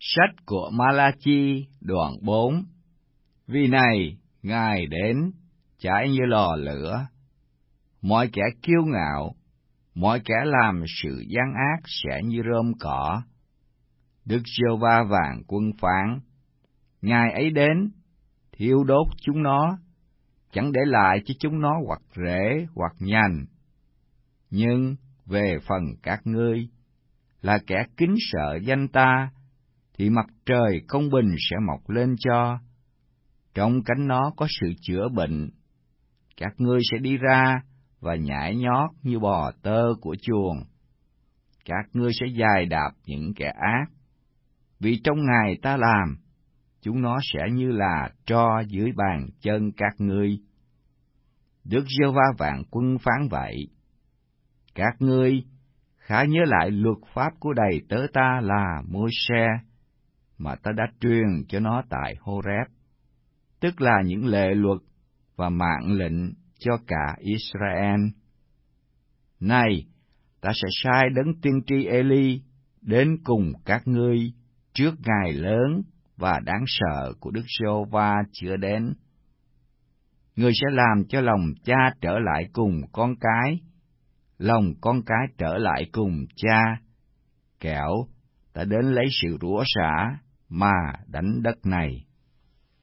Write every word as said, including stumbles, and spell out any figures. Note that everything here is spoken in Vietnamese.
Sách của Ma-la-chi đoạn bốn. Vì này, Ngài đến, cháy như lò lửa. Mọi kẻ kiêu ngạo, mọi kẻ làm sự gian ác sẽ như rơm cỏ. Đức Giê-hô-va vạn quân phán, Ngài ấy đến, thiêu đốt chúng nó, chẳng để lại cho chúng nó hoặc rễ hoặc nhành. Nhưng về phần các ngươi, là kẻ kính sợ danh ta, thì mặt trời công bình sẽ mọc lên cho. Trong cánh nó có sự chữa bệnh. Các ngươi sẽ đi ra và nhảy nhót như bò tơ của chuồng. Các ngươi sẽ giày đạp những kẻ ác. Vì trong ngày ta làm, chúng nó sẽ như là tro dưới bàn chân các ngươi. Đức Giê-hô-va vạn quân phán vậy. Các ngươi khá nhớ lại luật pháp của đầy tớ ta là Môi-se, mà ta đã truyền cho nó tại Hô-rép, tức là những lệ luật và mạng lệnh cho cả Israel. Này, ta sẽ sai đấng tiên tri Ê-li đến cùng các ngươi trước ngày lớn và đáng sợ của Đức Giê-hô-va chưa đến. Người sẽ làm cho lòng cha trở lại cùng con cái, lòng con cái trở lại cùng cha, kẻo ta đến lấy sự rủa xả mà đánh đất này.